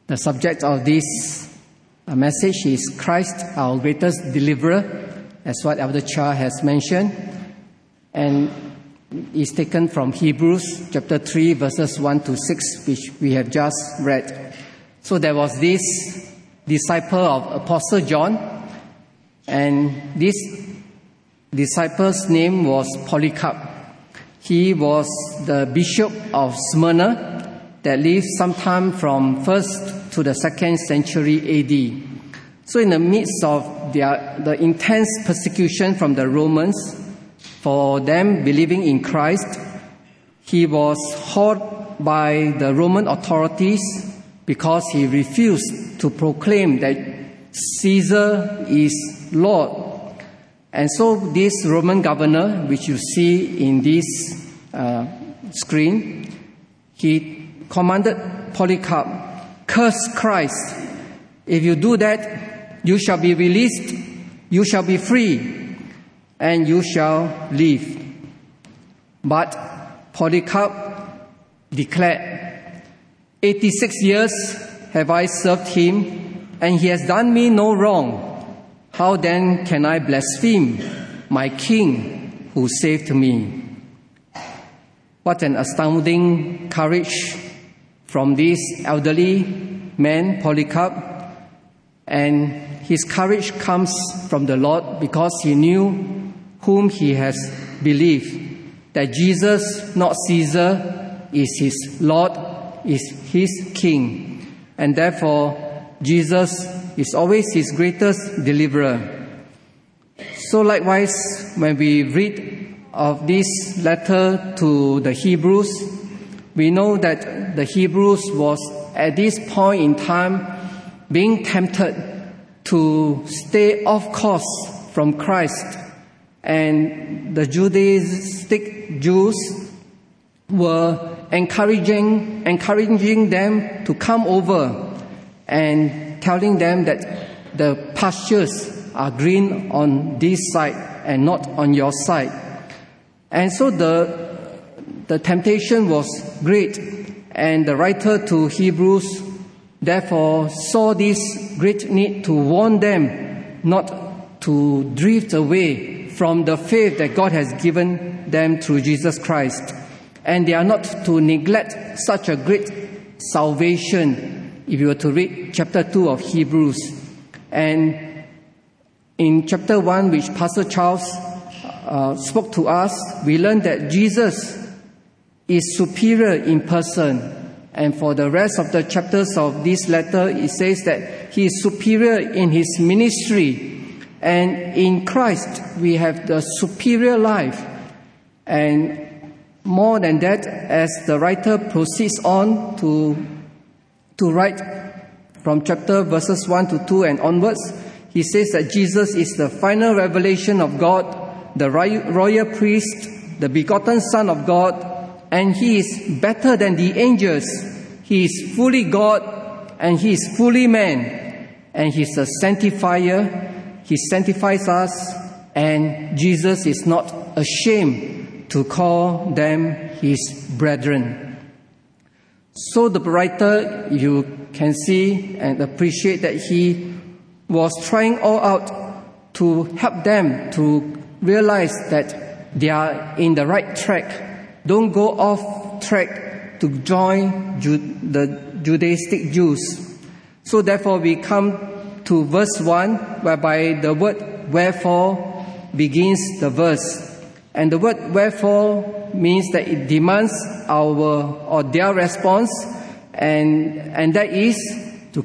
The subject of this message is Christ, our greatest deliverer, as what Elder Cha has mentioned, and is taken from Hebrews chapter 3, verses 1 to 6, which we have just read. So there was this disciple of Apostle John, and this disciple's name was Polycarp. He was the bishop of Smyrna that lived sometime from 1st to the 2nd century AD. So in the midst of the intense persecution from the Romans for them believing in Christ, he was hauled by the Roman authorities because he refused to proclaim that Caesar is Lord. And so this Roman governor, which you see in this screen, he commanded Polycarp, "Curse Christ. If you do that, you shall be released, you shall be free, and you shall live." But Polycarp declared, 86 years have I served him, and he has done me no wrong. How then can I blaspheme my king who saved me? What an astounding courage from this elderly man, Polycarp. And his courage comes from the Lord because he knew whom he has believed, that Jesus, not Caesar, is his Lord, is his King. And therefore, Jesus is always his greatest deliverer. So likewise, when we read of this letter to the Hebrews, we know that the Hebrews was at this point in time being tempted to stay off course from Christ. And the Judaistic Jews were encouraging them to come over and telling them that the pastures are green on this side and not on your side. And so the temptation was great, and the writer to Hebrews therefore saw this great need to warn them not to drift away from the faith that God has given them through Jesus Christ. And they are not to neglect such a great salvation, if you were to read chapter 2 of Hebrews. And in chapter 1, which Pastor Charles spoke to us, we learned that Jesus is superior in person. And for the rest of the chapters of this letter, it says that he is superior in his ministry. And in Christ, we have the superior life. And more than that, as the writer proceeds on to write from chapter verses 1 to 2 and onwards, he says that Jesus is the final revelation of God, the royal priest, the begotten Son of God, and he is better than the angels. He is fully God and he is fully man, and he is a sanctifier. He sanctifies us, and Jesus is not ashamed to call them his brethren. So the writer, you can see and appreciate that he was trying all out to help them to realize that they are in the right track. Don't go off track to join the Judaistic Jews. So therefore we come to verse 1, whereby the word wherefore begins the verse. And the word wherefore means that it demands their response, and that is to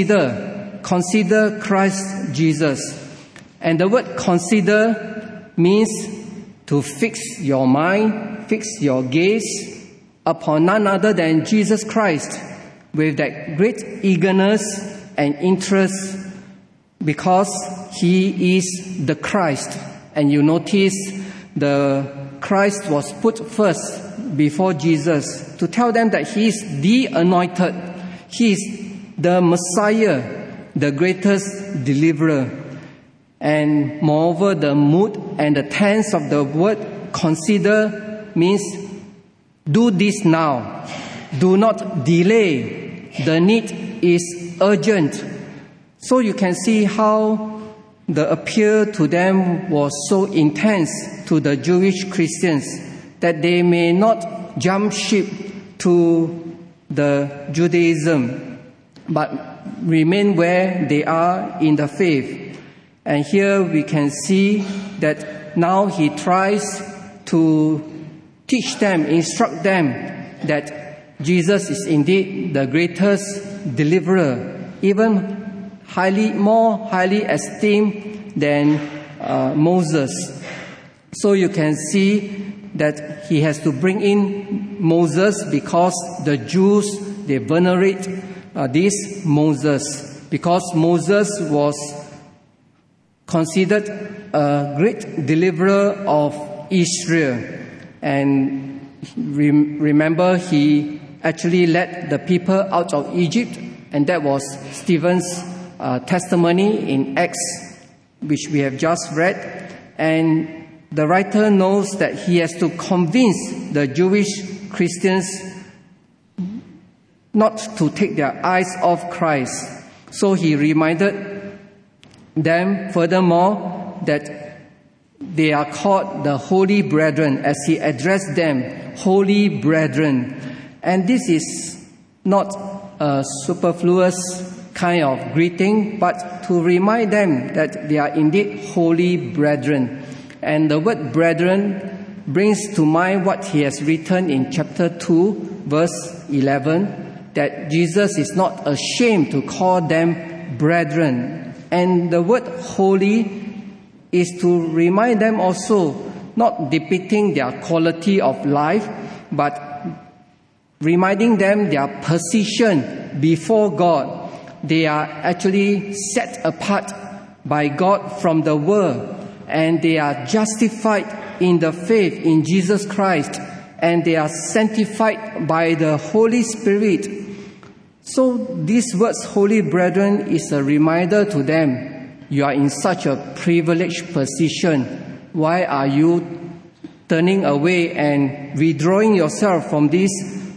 consider Christ Jesus. And the word consider means to fix your mind, fix your gaze upon none other than Jesus Christ with that great eagerness and interest, because he is the Christ. And you notice the Christ was put first before Jesus to tell them that he is the anointed, he is the Messiah, the greatest deliverer. And moreover, the mood and the tense of the word consider means do this now. Do not delay the need is urgent. So you can see how the appeal to them was so intense to the Jewish Christians that they may not jump ship to the Judaism, but remain where they are in the faith. And here we can see that now he tries to teach them, instruct them that Jesus is indeed the greatest deliverer, even more highly esteemed than Moses. So you can see that he has to bring in Moses because the Jews, they venerate this Moses, because Moses was considered a great deliverer of Israel. And remember, he actually led the people out of Egypt, and that was Stephen's testimony in Acts, which we have just read. And the writer knows that he has to convince the Jewish Christians not to take their eyes off Christ. So he reminded them furthermore that they are called the holy brethren, as he addressed them, holy brethren. And this is not a superfluous kind of greeting, but to remind them that they are indeed holy brethren. And the word brethren brings to mind what he has written in chapter 2, verse 11, that Jesus is not ashamed to call them brethren. And the word holy is to remind them also, not depicting their quality of life, but reminding them their position before God. They are actually set apart by God from the world, and they are justified in the faith in Jesus Christ, and they are sanctified by the Holy Spirit. So these words, holy brethren, is a reminder to them, you are in such a privileged position. Why are you turning away and withdrawing yourself from this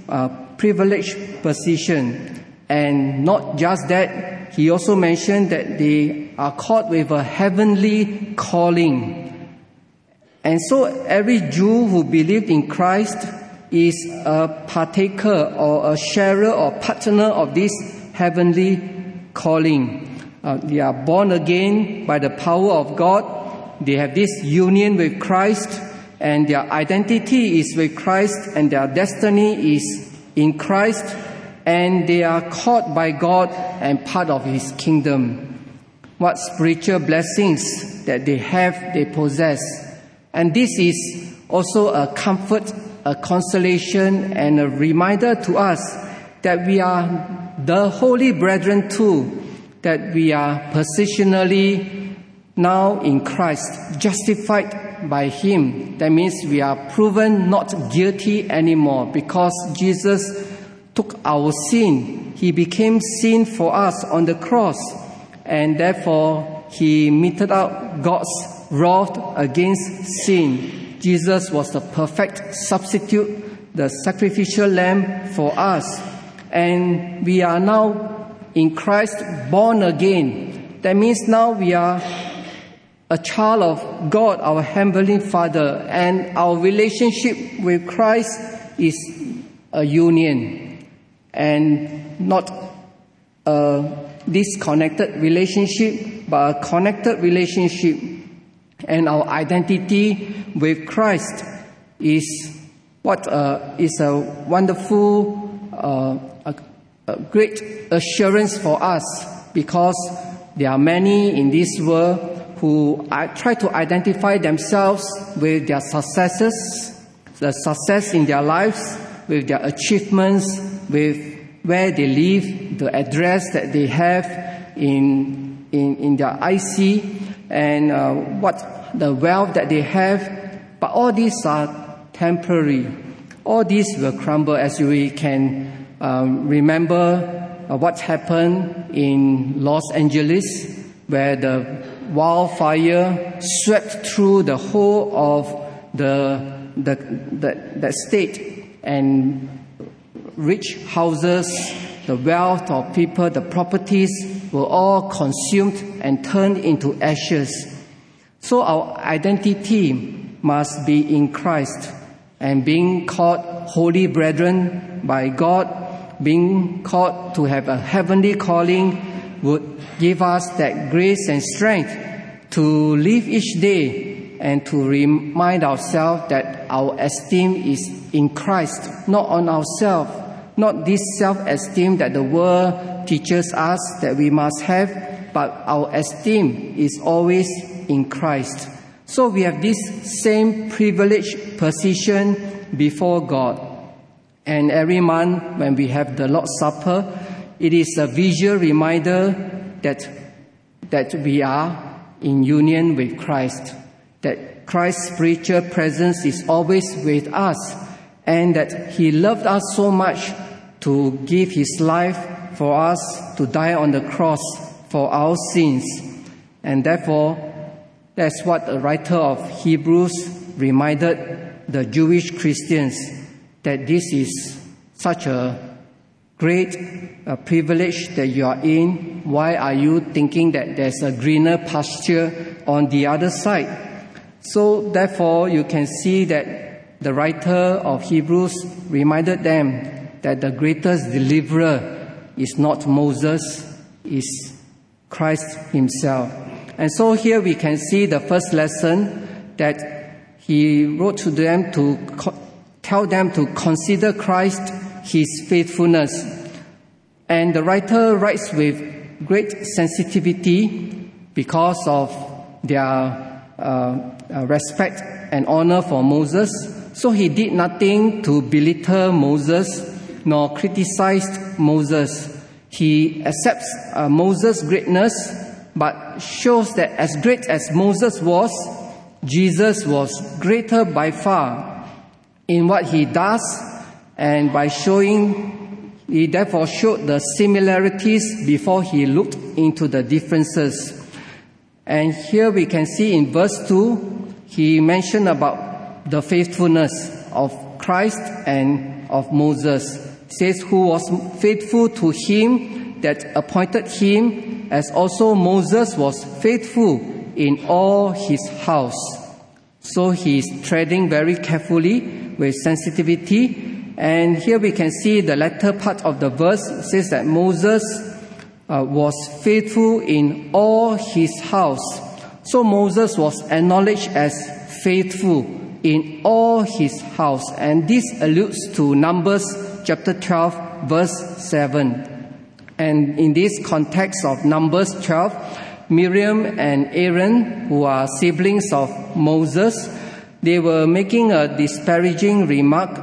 privileged position? And not just that, he also mentioned that they are called with a heavenly calling. And so every Jew who believed in Christ is a partaker or a sharer or partner of this heavenly calling. They are born again by the power of God. They have this union with Christ, and their identity is with Christ, and their destiny is in Christ, and they are called by God and part of His kingdom. What spiritual blessings that they have, they possess. And this is also a comfort, a consolation, and a reminder to us that we are the holy brethren too, that we are positionally now in Christ, justified by Him. That means we are proven not guilty anymore because Jesus took our sin. He became sin for us on the cross, and therefore He meted out God's wrath against sin. Jesus was the perfect substitute, the sacrificial lamb for us. And we are now in Christ born again. That means now we are a child of God, our Heavenly Father, and our relationship with Christ is a union and not a disconnected relationship, but a connected relationship. And our identity with Christ is what is a wonderful, a great assurance for us, because there are many in this world who try to identify themselves with their successes, the success in their lives, with their achievements, with where they live, the address that they have in their IC, and what the wealth that they have. But all these are temporary. All these will crumble, as we can remember what happened in Los Angeles, where the wildfire swept through the whole of the state and reached houses the wealth of people, the properties were all consumed and turned into ashes. So our identity must be in Christ, and being called holy brethren by God, being called to have a heavenly calling, would give us that grace and strength to live each day and to remind ourselves that our esteem is in Christ, not on ourselves, not this self-esteem that the world teaches us that we must have, but our esteem is always in Christ. So we have this same privileged position before God. And every month when we have the Lord's Supper, it is a visual reminder that we are in union with Christ, that Christ's spiritual presence is always with us, and that He loved us so much to give His life for us, to die on the cross for our sins. And therefore, that's what the writer of Hebrews reminded the Jewish Christians, that this is such a great privilege that you are in. Why are you thinking that there's a greener pasture on the other side? So therefore, you can see that the writer of Hebrews reminded them that the greatest deliverer is not Moses, is Christ Himself. And so here we can see the first lesson, that he wrote to them to tell them to consider Christ, His faithfulness. And the writer writes with great sensitivity because of their respect and honor for Moses. So he did nothing to belittle Moses nor criticized Moses. He accepts Moses' greatness, but shows that as great as Moses was, Jesus was greater by far in what He does, and by showing, He therefore showed the similarities before He looked into the differences. And here we can see in verse 2, He mentioned about the faithfulness of Christ and of Moses. It says, who was faithful to Him that appointed him, as also Moses was faithful in all his house. So he is treading very carefully with sensitivity. And here we can see the latter part of the verse says that Moses was faithful in all his house. So Moses was acknowledged as faithful in all his house. And this alludes to Numbers chapter 12, verse 7. And in this context of Numbers 12, Miriam and Aaron, who are siblings of Moses, they were making a disparaging remark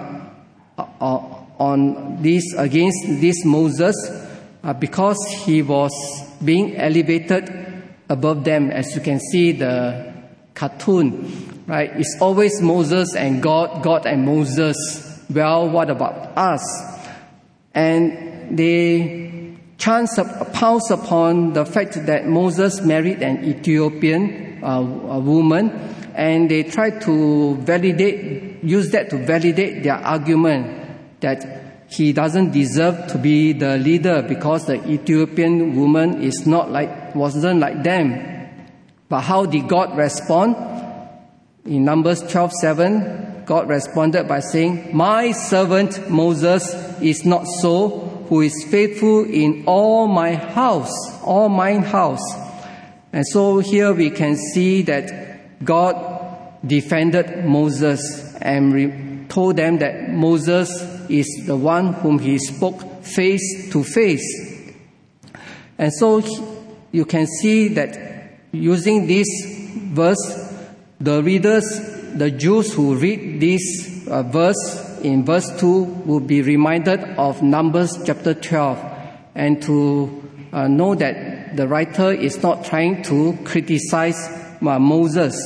on this against this Moses because he was being elevated above them. As you can see the cartoon, right? It's always Moses and God, God and Moses. Well, what about us? And they pounced upon the fact that Moses married an Ethiopian woman, and they tried to use that to validate their argument that he doesn't deserve to be the leader because the Ethiopian woman wasn't like them. But how did God respond? In Numbers 12:7, God responded by saying, "My servant Moses is not so, who is faithful in all mine house. And so here we can see that God defended Moses and told them that Moses is the one whom He spoke face to face. And so you can see that using this verse, the Jews who read this verse in verse 2 will be reminded of Numbers chapter 12, and to know that the writer is not trying to criticize Moses.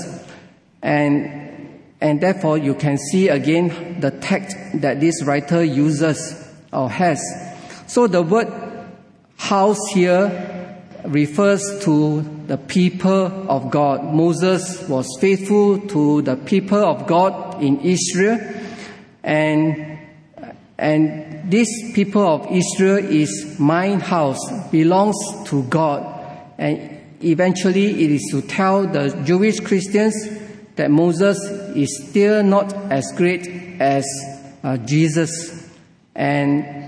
And therefore you can see again the tact that this writer uses or has. So the word house here refers to the people of God. Moses was faithful to the people of God in Israel, and And this people of Israel is my house, belongs to God. And eventually it is to tell the Jewish Christians that Moses is still not as great as Jesus. And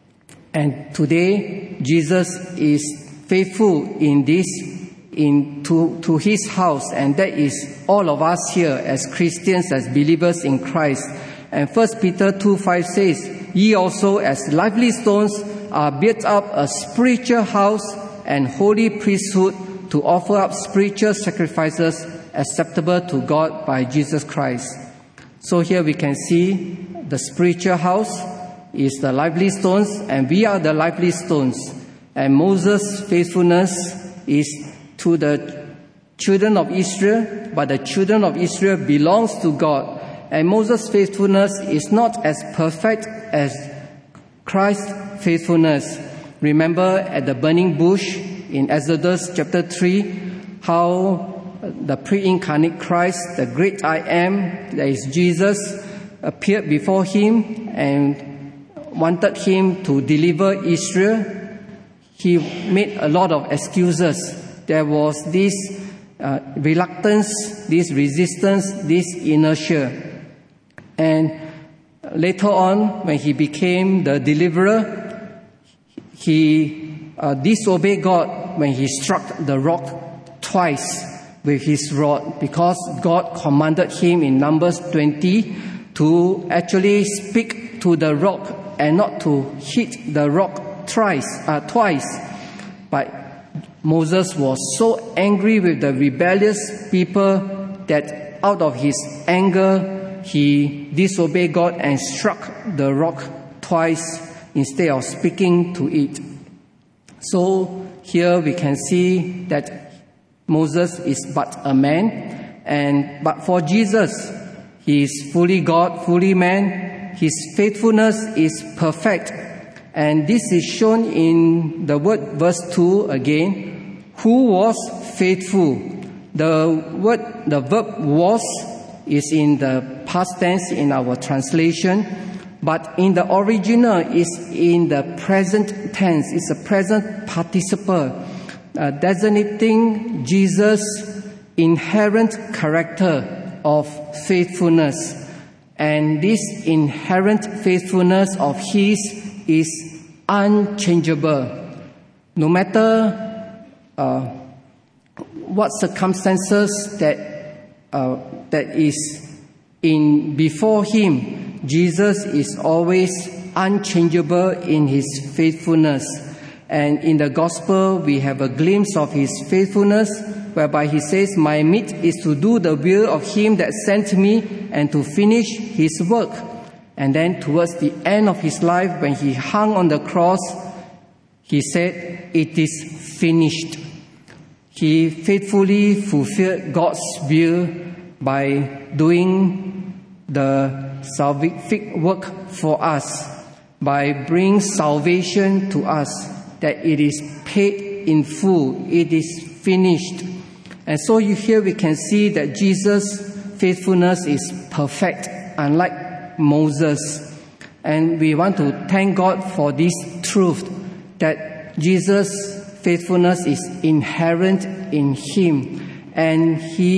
today Jesus is faithful in this, to his house, and that is all of us here as Christians, as believers in Christ. And 1 Peter 2:5 says, "Ye also as lively stones are built up a spiritual house and holy priesthood to offer up spiritual sacrifices acceptable to God by Jesus Christ." So here we can see the spiritual house is the lively stones, and we are the lively stones. And Moses' faithfulness is to the children of Israel, but the children of Israel belongs to God. And Moses' faithfulness is not as perfect as Christ's faithfulness. Remember at the burning bush in Exodus chapter 3, how the pre-incarnate Christ, the great I am, that is Jesus, appeared before him and wanted him to deliver Israel. He made a lot of excuses. There was this reluctance, this resistance, this inertia. And later on, when he became the deliverer, he disobeyed God when he struck the rock twice with his rod, because God commanded him in Numbers 20 to actually speak to the rock and not to hit the rock twice. But Moses was so angry with the rebellious people that out of his anger, he disobeyed God and struck the rock twice instead of speaking to it. So here we can see that Moses is but a man, but for Jesus, he is fully God, fully man. His faithfulness is perfect. And this is shown in the word verse 2 again. Who was faithful? The verb was is in the past tense in our translation, but in the original is in the present tense. It's a present participle, designating Jesus' inherent character of faithfulness. And this inherent faithfulness of his is unchangeable. No matter what circumstances that is in before him, Jesus is always unchangeable in his faithfulness. And in the gospel, we have a glimpse of his faithfulness, whereby he says, "My meat is to do the will of him that sent me and to finish his work." And then towards the end of his life, when he hung on the cross, he said, "It is finished." He faithfully fulfilled God's will by doing the salvific work for us, by bringing salvation to us, that it is paid in full, it is finished. And so here we can see that Jesus' faithfulness is perfect, unlike Moses. And we want to thank God for this truth, that Jesus' faithfulness is inherent in him, and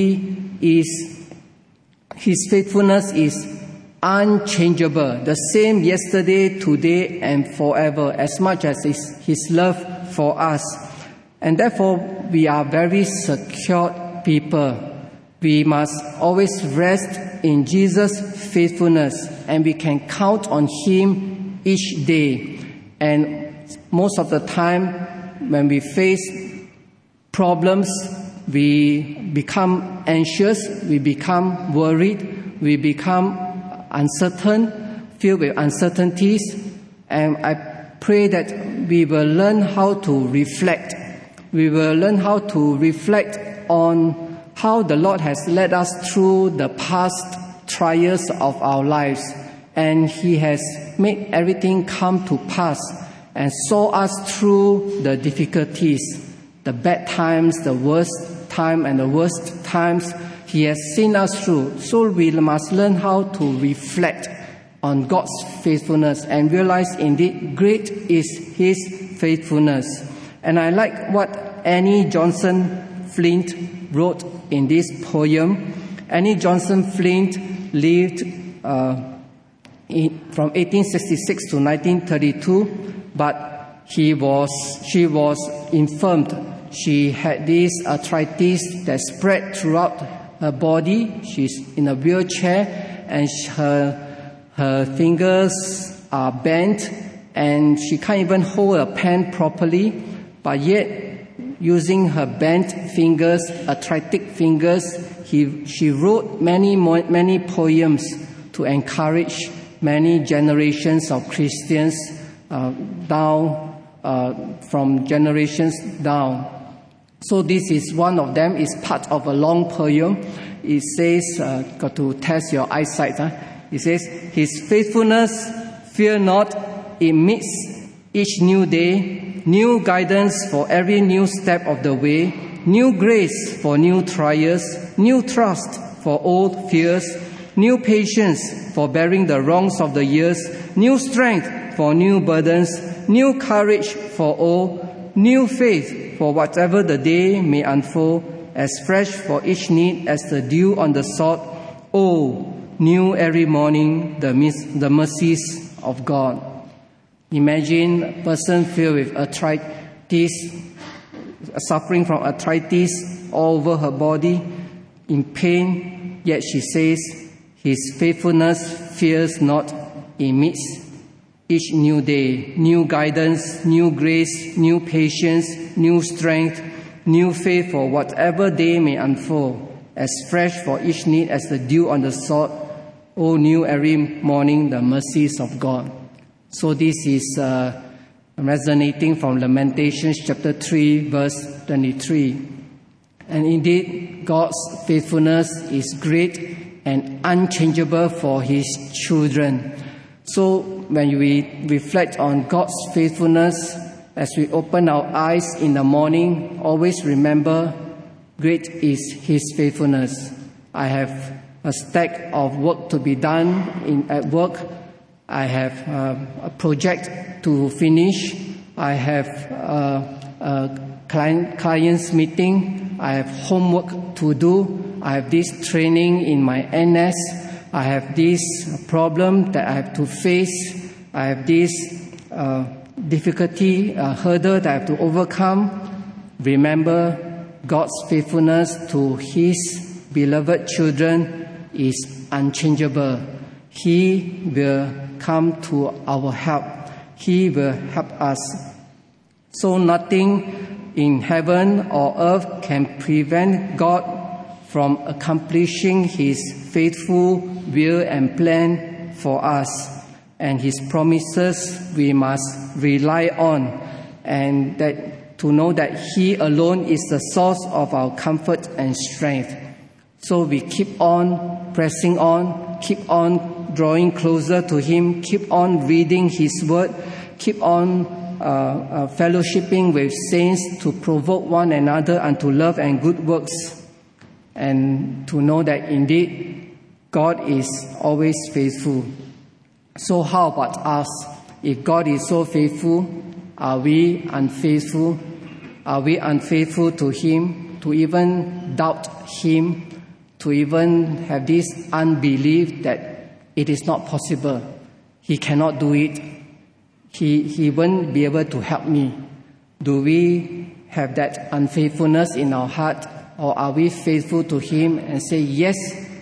his faithfulness is unchangeable, the same yesterday, today, and forever, as much as his love for us. And therefore, we are very secure people. We must always rest in Jesus' faithfulness, and we can count on him each day. And most of the time, when we face problems, we become anxious, we become worried, we become uncertain, filled with uncertainties. And I pray that we will learn how to reflect. We will learn how to reflect on how the Lord has led us through the past trials of our lives. And he has made everything come to pass and saw us through the difficulties, the bad times, the worst time and the worst times. He has seen us through. So we must learn how to reflect on God's faithfulness and realize indeed great is His faithfulness. And I like what Annie Johnson Flint wrote in this poem. Annie Johnson Flint lived from 1866 to 1932, but she was infirmed. She had this arthritis that spread throughout her body. She's in a wheelchair, and her fingers are bent, and she can't even hold a pen properly. But yet, using her bent fingers, arthritic fingers, she wrote many poems to encourage many generations of Christians from generations down. So this is one of them. It's part of a long poem. It says, got to test your eyesight. It says, His faithfulness, fear not, it meets each new day, new guidance for every new step of the way, new grace for new trials, new trust for old fears, new patience for bearing the wrongs of the years, new strength for new burdens, new courage for all, new faith for whatever the day may unfold, as fresh for each need as the dew on the sod. Oh, new every morning the mercies of God. Imagine a person filled with arthritis, suffering from arthritis all over her body, in pain, yet she says, His faithfulness fears not, it meets each new day, new guidance, new grace, new patience, new strength, new faith for whatever day may unfold, as fresh for each need as the dew on the sod. Oh, new every morning the mercies of God. So this is resonating from Lamentations chapter 3, verse 23. And indeed, God's faithfulness is great and unchangeable for His children. So when we reflect on God's faithfulness, as we open our eyes in the morning, always remember, great is His faithfulness. I have a stack of work to be done at work. I have a project to finish. I have a client's meeting. I have homework to do. I have this training in my NS. I have this problem that I have to face. I have this difficulty, hurdle that I have to overcome. Remember, God's faithfulness to His beloved children is unchangeable. He will come to our help. He will help us. So nothing in heaven or earth can prevent God from accomplishing His faithful will and plan for us. And His promises we must rely on, and that to know that He alone is the source of our comfort and strength. So we keep on pressing on, keep on drawing closer to Him, keep on reading His Word, keep on fellowshipping with saints to provoke one another unto love and good works, and to know that indeed God is always faithful. So how about us? If God is so faithful, are we unfaithful? Are we unfaithful to Him, to even doubt Him, to even have this unbelief that it is not possible? He cannot do it. He won't be able to help me. Do we have that unfaithfulness in our heart, or are we faithful to Him and say, yes,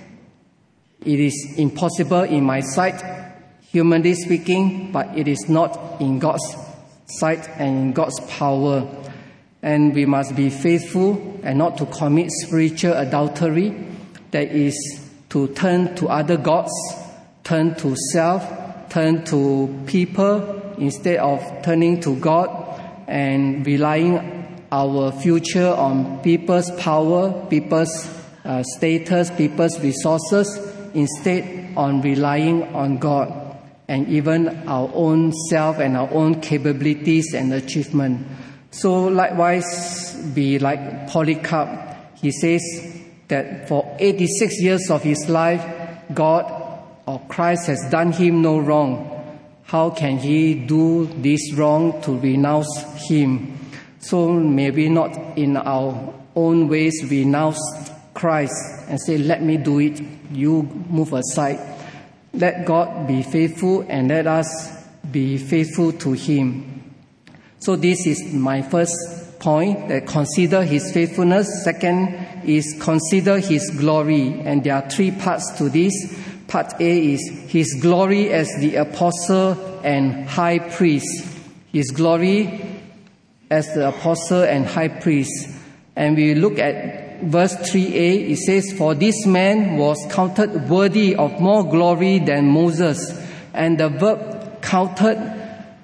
it is impossible in my sight, humanly speaking, but it is not in God's sight and in God's power. And we must be faithful and not to commit spiritual adultery, that is to turn to other gods, turn to self, turn to people, instead of turning to God and relying our future on people's power, people's status, people's resources, instead on relying on God and even our own self and our own capabilities and achievement. So likewise, be like Polycarp. He says that for 86 years of his life, God or Christ has done him no wrong. How can he do this wrong to renounce him? So may we not in our own ways renounce Christ and say, let me do it, you move aside. Let God be faithful and let us be faithful to him. So this is my first point, that consider his faithfulness. Second is consider his glory. And there are three parts to this. Part A is his glory as the apostle and high priest. His glory as the apostle and high priest. And we look at verse 3a, it says, for this man was counted worthy of more glory than Moses. And the verb counted,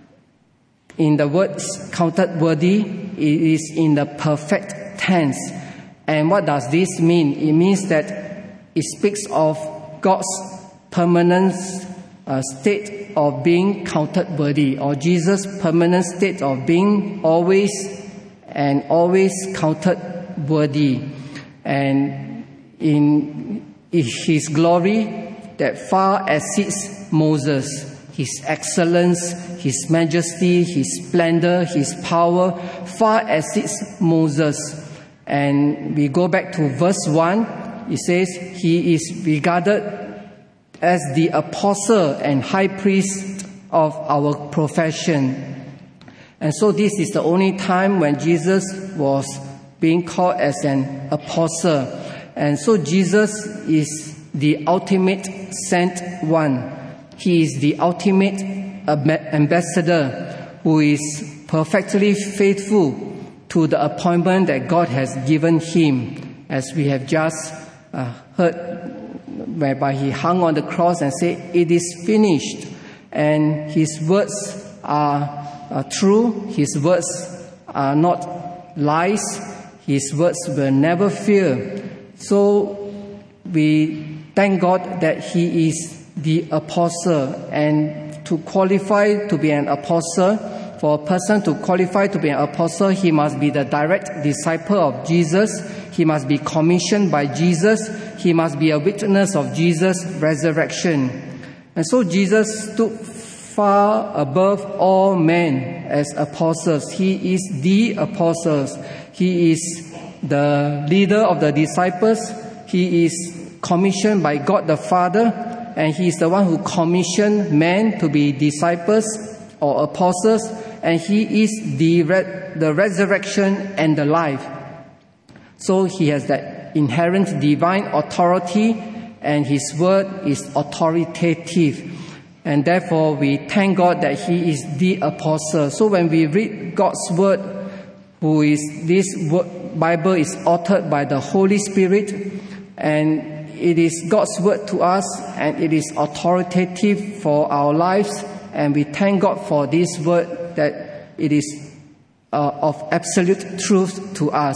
in the words counted worthy, it is in the perfect tense. And what does this mean? It means that it speaks of God's permanent state of being counted worthy, or Jesus' permanent state of being always and always counted worthy. And in his glory that far exceeds Moses, his excellence, his majesty, his splendor, his power far exceeds Moses. And we go back to verse 1, it says, he is regarded as the apostle and high priest of our profession. And so this is the only time when Jesus was being called as an apostle. And so Jesus is the ultimate sent one. He is the ultimate ambassador who is perfectly faithful to the appointment that God has given him, as we have just heard, whereby he hung on the cross and said, it is finished. And his words are true. His words are not lies. His words will never fail. So we thank God that he is the apostle. And to qualify to be an apostle, for a person to qualify to be an apostle, he must be the direct disciple of Jesus. He must be commissioned by Jesus. He must be a witness of Jesus' resurrection. And so Jesus stood far above all men as apostles. He is the apostles. He is the leader of the disciples. He is commissioned by God the Father, and he is the one who commissioned men to be disciples or apostles, and he is the resurrection and the life. So he has that inherent divine authority, and his word is authoritative. And therefore we thank God that he is the apostle. So when we read God's word, this Bible is authored by the Holy Spirit, and it is God's word to us, and it is authoritative for our lives. And we thank God for this word, that it is of absolute truth to us.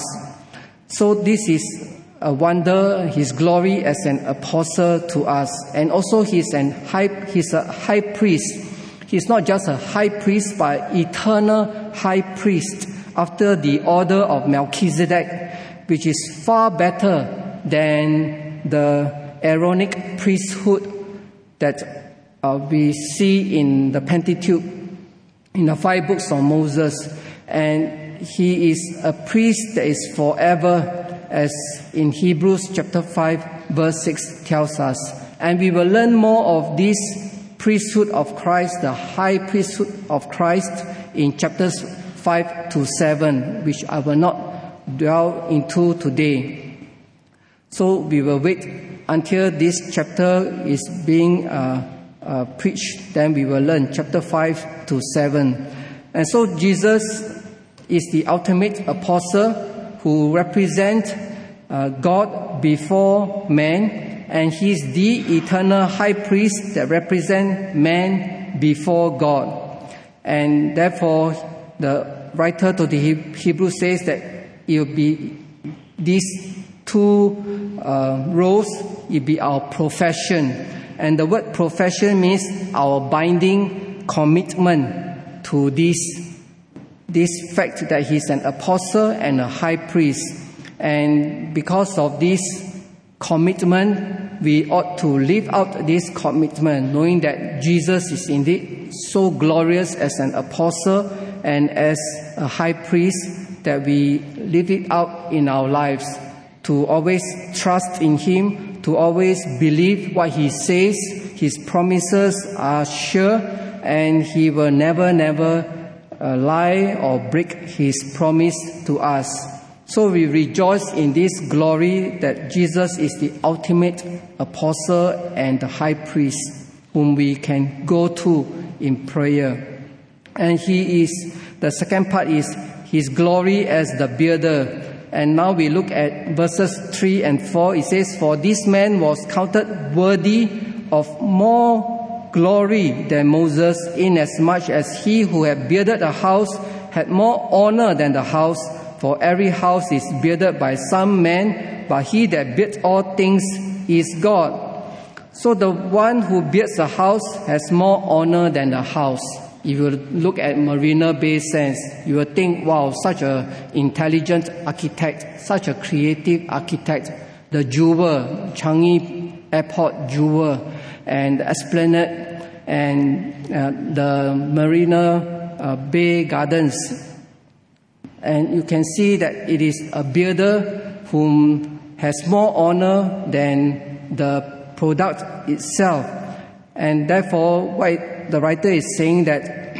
So this is a wonder, his glory as an apostle to us. And also he's a high priest. He's not just a high priest, but eternal high priest after the order of Melchizedek, which is far better than the Aaronic priesthood that we see in the Pentateuch, in the 5 books of Moses. And he is a priest that is forever, as in Hebrews chapter 5 verse 6 tells us. And we will learn more of this priesthood of Christ, the high priesthood of Christ, in chapters 5 to 7, which I will not dwell into today. So we will wait until this chapter is being preached, then we will learn chapter 5 to 7. And so Jesus is the ultimate apostle who represents God before man, and he is the eternal high priest that represents man before God. And therefore, the writer to the Hebrews says that it will be these two roles, it will be our profession. And the word profession means our binding commitment to this fact that he's an apostle and a high priest. And because of this commitment, we ought to live out this commitment, knowing that Jesus is indeed so glorious as an apostle and as a high priest, that we live it out in our lives, to always trust in Him, to always believe what He says. His promises are sure, and He will never lie or break His promise to us. So we rejoice in this glory that Jesus is the ultimate apostle and the high priest whom we can go to in prayer. And the second part is His glory as the builder. And now we look at verses 3 and 4. It says, "For this man was counted worthy of more glory than Moses, inasmuch as he who had builded a house had more honor than the house. For every house is builded by some man, but he that built all things is God." So the one who builds a house has more honor than the house. If you look at Marina Bay Sands, you will think, wow, such an intelligent architect, such a creative architect. The Jewel, Changi Airport Jewel, and Esplanade, and the Marina Bay Gardens. And you can see that it is a builder whom has more honor than the product itself. And therefore, what the writer is saying that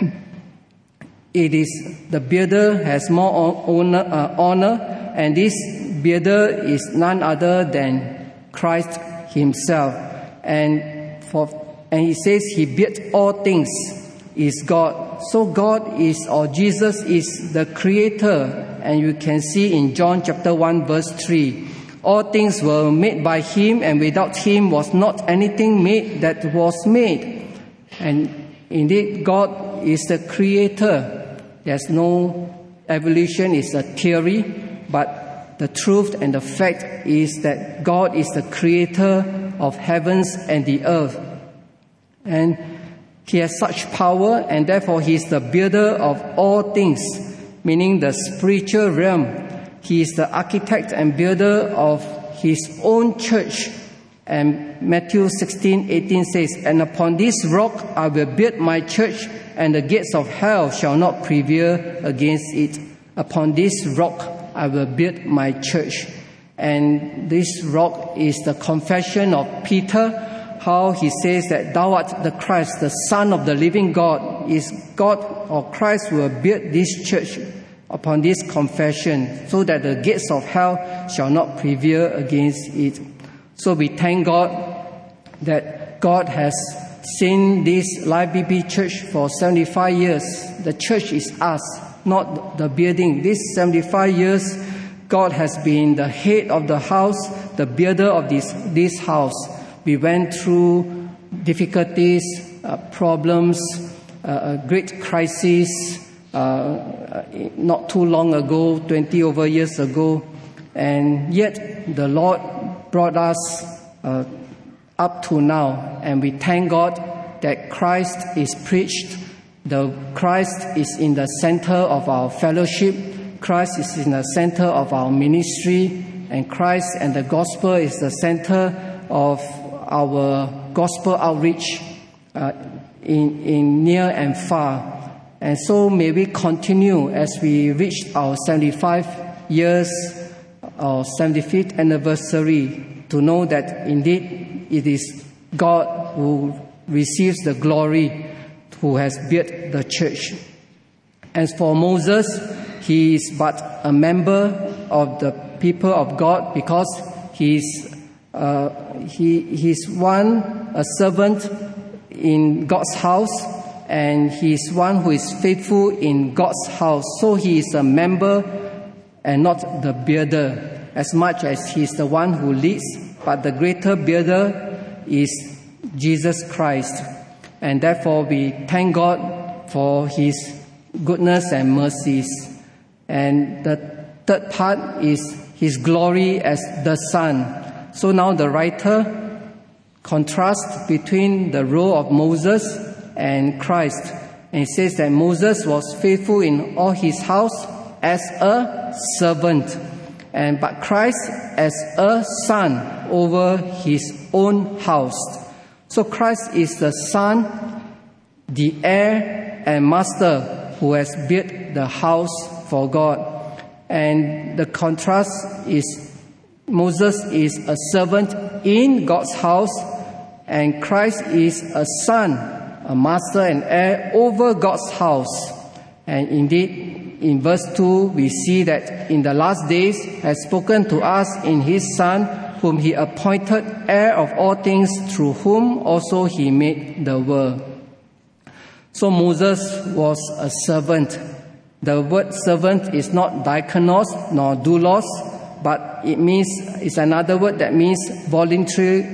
it is the builder has more honor, and this builder is none other than Christ Himself. And he says He built all things is God. So God is, or Jesus is the creator. And you can see in John chapter 1 verse 3, "All things were made by Him, and without Him was not anything made that was made." And indeed, God is the creator. There's no evolution, is a theory, but the truth and the fact is that God is the creator of heavens and the earth. And He has such power, and therefore He is the builder of all things, meaning the spiritual realm. He is the architect and builder of His own church. And Matthew 16:18 says, "And upon this rock I will build my church, and the gates of hell shall not prevail against it. Upon this rock I will build my church." And this rock is the confession of Peter, how he says that "Thou art the Christ, the Son of the living God." Is God or Christ will build this church upon this confession, so that the gates of hell shall not prevail against it. So we thank God that God has seen this Life BP Church for 75 years. The church is us, not the building. This 75 years, God has been the head of the house, the builder of this house. We went through difficulties, problems, a great crisis, not too long ago, 20 over years ago, and yet the Lord brought us up to now, and we thank God that Christ is preached. Christ is in the center of our fellowship. Christ is in the center of our ministry, and Christ and the gospel is the center of our gospel outreach in near and far. And so may we continue as we reach our 75 years or 75th anniversary, to know that indeed it is God who receives the glory, who has built the church. As for Moses, he is but a member of the people of God, because he's a servant in God's house, and he is one who is faithful in God's house. So he is a member and not the builder, as much as he is the one who leads, but the greater builder is Jesus Christ. And therefore we thank God for His goodness and mercies. And the third part is His glory as the Son. So now the writer contrasts between the role of Moses and Christ. And he says that Moses was faithful in all his house as a servant. but Christ as a son over his own house. So Christ is the son, the heir and master who has built the house for God. And the contrast is Moses is a servant in God's house, and Christ is a son, a master and heir over God's house. And indeed, in verse 2, we see that in the last days has spoken to us in his Son, whom he appointed heir of all things, through whom also he made the world. So Moses was a servant. The word servant is not diakonos nor doulos, but it's another word that means voluntary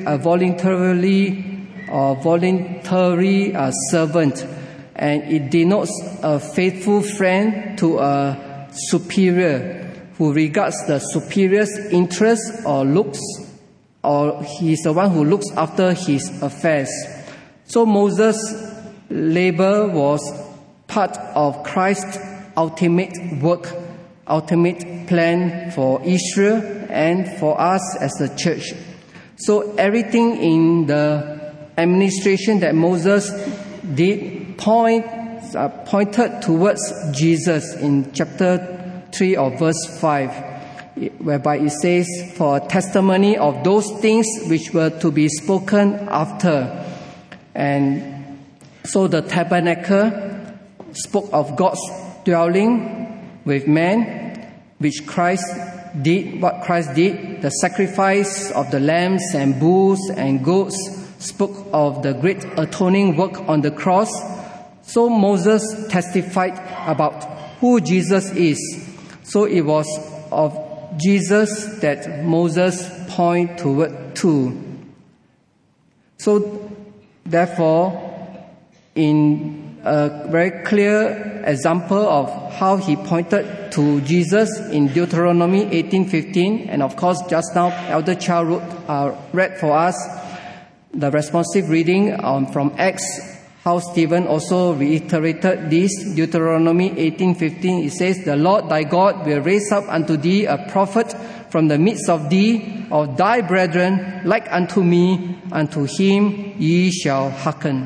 servant. And it denotes a faithful friend to a superior who regards the superior's interests or looks, or he's the one who looks after his affairs. So Moses' labor was part of Christ's ultimate work, ultimate plan for Israel and for us as the church. So everything in the administration that Moses did pointed towards Jesus in chapter 3 of verse 5, whereby it says, for a testimony of those things which were to be spoken after. And so the tabernacle spoke of God's dwelling with man, which Christ did, what Christ did. The sacrifice of the lambs and bulls and goats spoke of the great atoning work on the cross. So Moses testified about who Jesus is. So it was of Jesus that Moses pointed toward to. So therefore, in a very clear example of how he pointed to Jesus in Deuteronomy 18:15, and of course just now Elder Child read for us the responsive reading from Acts, how Stephen also reiterated this. Deuteronomy 18:15, it says, the Lord thy God will raise up unto thee a prophet from the midst of thee, of thy brethren, like unto me, unto him ye shall hearken.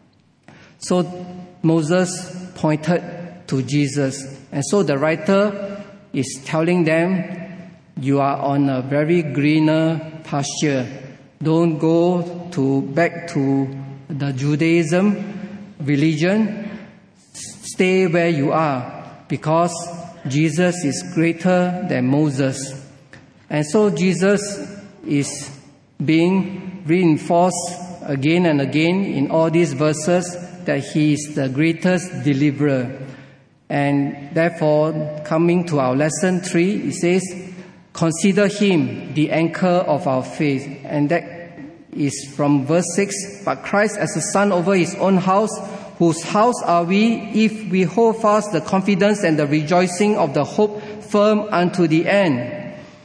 So Moses pointed to Jesus. And so the writer is telling them, you are on a very greener pasture. Don't go back to the Judaism religion. Stay where you are, because Jesus is greater than Moses. And so Jesus is being reinforced again and again in all these verses that he is the greatest deliverer. And therefore, coming to our lesson 3, it says, consider him the anchor of our faith. And that is from verse 6, but Christ as a son over his own house, whose house are we, if we hold fast the confidence and the rejoicing of the hope firm unto the end.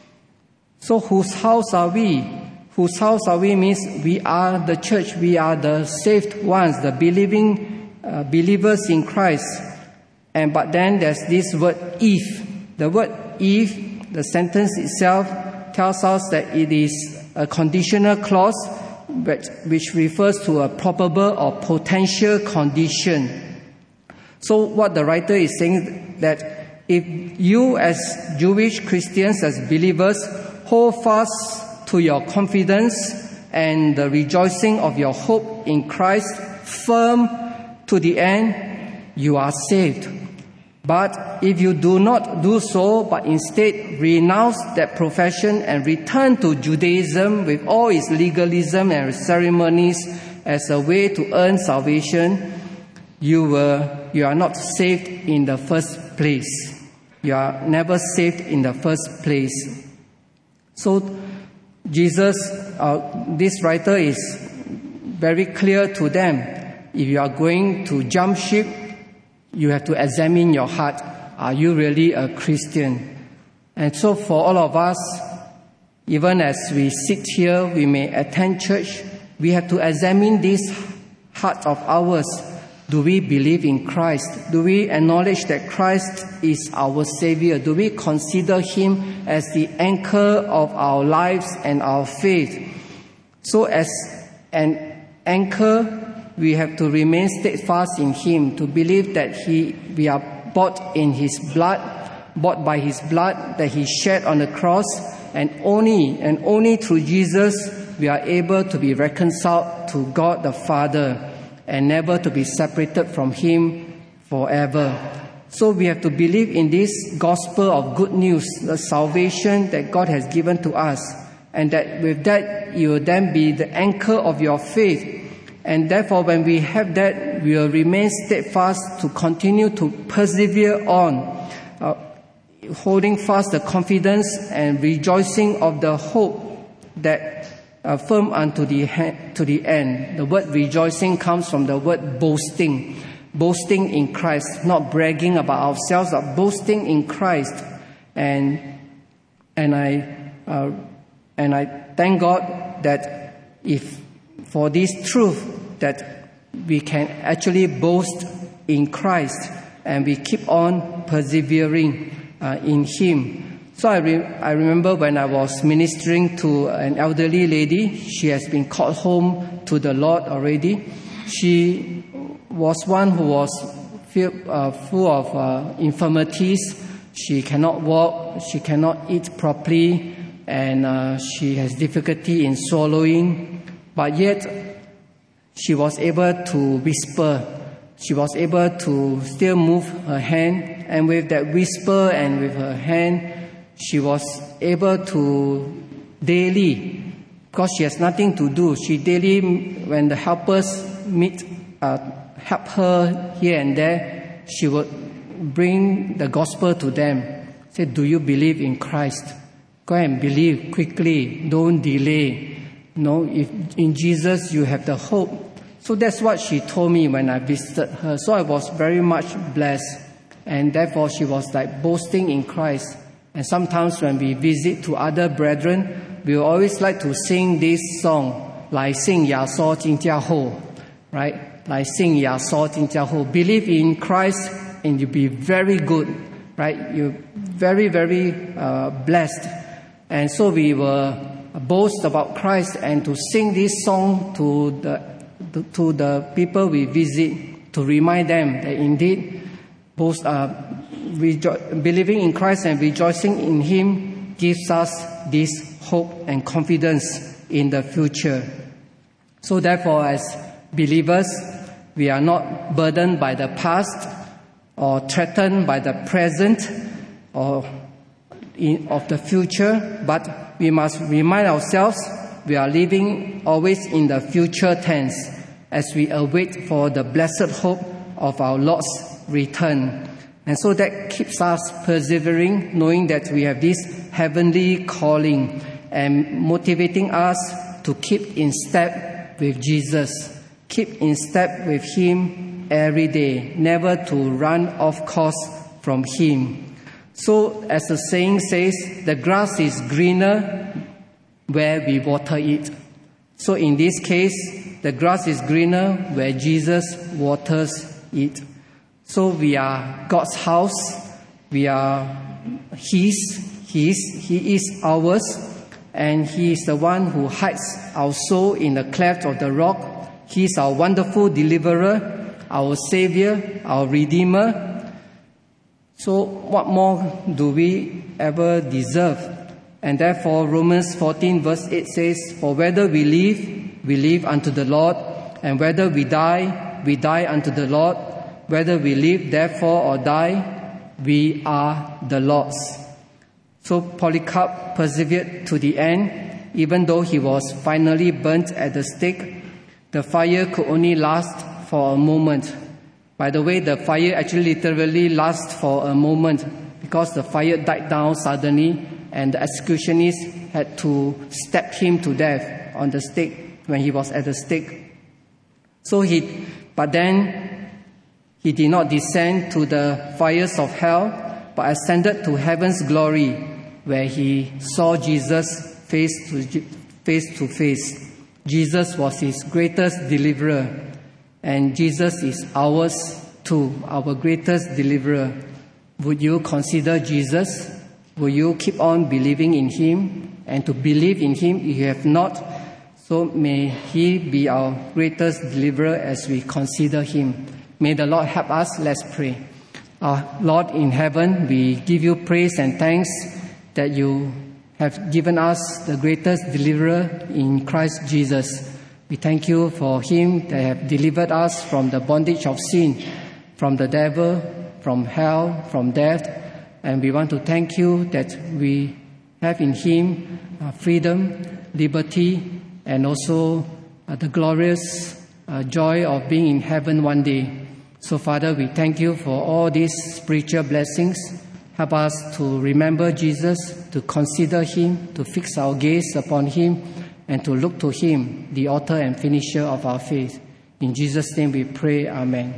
So whose house are we? Whose house are we means we are the church, we are the saved ones, the believing believers in Christ. But then there's this word if. The word if, the sentence itself tells us that it is a conditional clause which refers to a probable or potential condition. So what the writer is saying, that if you as Jewish Christians, as believers, hold fast to your confidence and the rejoicing of your hope in Christ firm to the end, you are saved. But if you do not do so, but instead renounce that profession and return to Judaism with all its legalism and ceremonies as a way to earn salvation, you are not saved in the first place. You are never saved in the first place. So Jesus, this writer is very clear to them. If you are going to jump ship, you have to examine your heart. Are you really a Christian? And so for all of us, even as we sit here, we may attend church, we have to examine this heart of ours. Do we believe in Christ? Do we acknowledge that Christ is our Savior? Do we consider Him as the anchor of our lives and our faith? So as an anchor, we have to remain steadfast in Him, to believe that we are bought by His blood that He shed on the cross, and only through Jesus we are able to be reconciled to God the Father and never to be separated from Him forever. So we have to believe in this gospel of good news, the salvation that God has given to us, and that with that you will then be the anchor of your faith. And therefore, when we have that, we will remain steadfast to continue to persevere on, holding fast the confidence and rejoicing of the hope that firm unto the end. The word rejoicing comes from the word boasting. Boasting in Christ, not bragging about ourselves, but boasting in Christ. And I thank God that if for this truth that we can actually boast in Christ and we keep on persevering in Him. So I remember when I was ministering to an elderly lady. She has been called home to the Lord already. She was one who was full of infirmities. She cannot walk, she cannot eat properly, and she has difficulty in swallowing. But yet, she was able to whisper. She was able to still move her hand, and with that whisper and with her hand, she was able to daily, because she has nothing to do, she daily, when the helpers help her here and there, she would bring the gospel to them. Say, do you believe in Christ? Go and believe quickly, don't delay. If in Jesus you have the hope. So that's what she told me when I visited her. So I was very much blessed. And therefore she was like boasting in Christ. And sometimes when we visit to other brethren, we always like to sing this song, 来信亚索金家后, right? 来信亚索金家后. Believe in Christ and you'll be very good, right? You're very, very blessed. And so we will boast about Christ and to sing this song to the people we visit, to remind them that indeed believing in Christ and rejoicing in Him gives us this hope and confidence in the future. So therefore, as believers, we are not burdened by the past or threatened by the present or of the future, but we must remind ourselves we are living always in the future tense as we await for the blessed hope of our Lord's return. And so that keeps us persevering, knowing that we have this heavenly calling and motivating us to keep in step with Jesus, keep in step with Him every day, never to run off course from Him. So as the saying says, the grass is greener where we water it. So in this case, the grass is greener where Jesus waters it. So we are God's house, we are He is ours, and He is the one who hides our soul in the cleft of the rock. He is our wonderful deliverer, our Savior, our Redeemer. So what more do we ever deserve? And therefore Romans 14 verse 8 says, for whether we live unto the Lord, and whether we die unto the Lord. Whether we live, therefore, or die, we are the Lord's. So Polycarp persevered to the end, even though he was finally burnt at the stake. The fire could only last for a moment. By the way, the fire actually literally lasts for a moment because the fire died down suddenly and the executionist had to stab him to death on the stake when he was at the stake. But then he did not descend to the fires of hell, but ascended to heaven's glory, where he saw Jesus face to face. Jesus was his greatest deliverer. and Jesus is ours too, our greatest deliverer. Would you consider Jesus? Will you keep on believing in Him? And to believe in Him, if you have not, so may He be our greatest deliverer as we consider Him. May the Lord help us. Let's pray. Our Lord in heaven, we give you praise and thanks that you have given us the greatest deliverer in Christ Jesus. We thank you for Him that have delivered us from the bondage of sin, from the devil, from hell, from death. And we want to thank you that we have in Him freedom, liberty, and also the glorious joy of being in heaven one day. So, Father, we thank you for all these spiritual blessings. Help us to remember Jesus, to consider Him, to fix our gaze upon Him, and to look to Him, the author and finisher of our faith. In Jesus' name we pray, Amen.